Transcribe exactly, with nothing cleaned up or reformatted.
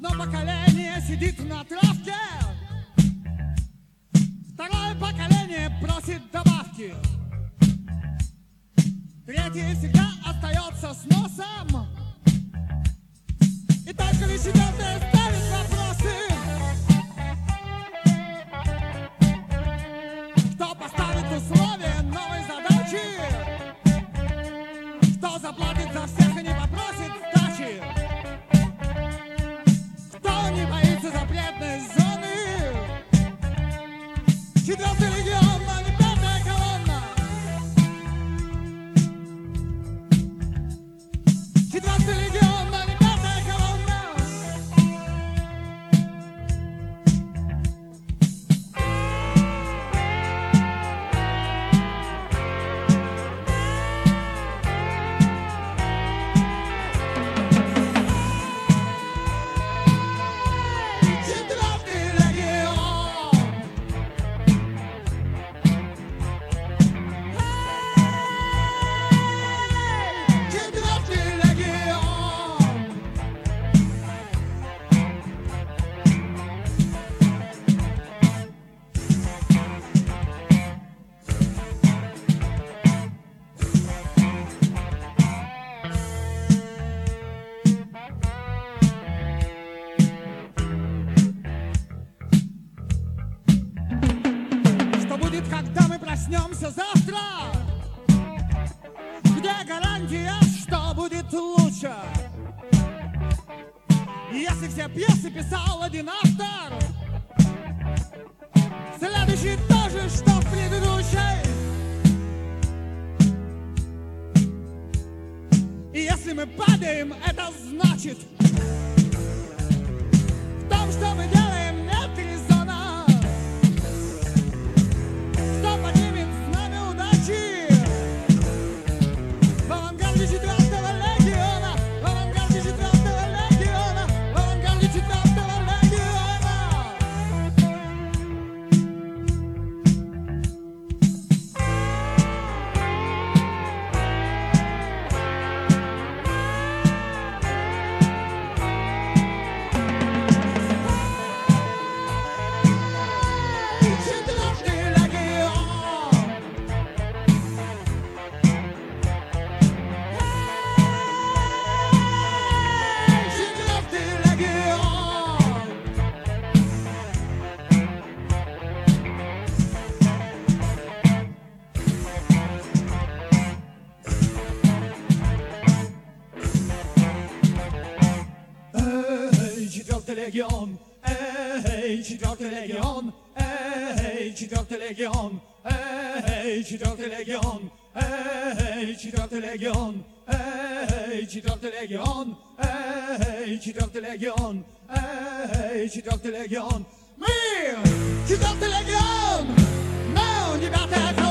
Одно поколение сидит на травке, второе поколение просит добавки, третье всегда остается с носом, и только лишь четвертое ставит вопросы. Кто поставит условия новой задачи? Кто заплатит за всех и не попросит сдачи? Кто не боится запретной зоны? Четвертый легион, но не пятая колонна. Четвертый легион, но не пятая колонна. Когда мы проснемся завтра, где гарантия, что будет лучше? Если все пьесы писал один автор, следующий тоже, что в предыдущей. И если мы падаем, это значит, в том, что мы делаем, нет резона. Кто поднимет знамя удачи в авангарде четвертого легиона, в авангарде четвертого легиона, в авангарде четвертого легиона. Четвертый легион, эй, четвертый легион, эй, четвертый легион, эй, четвертый легион, эй, четвертый легион, эй, четвертый легион, эй, четвертый легион, эй, четвертый легион. Мы четвертый легион, но не пятая.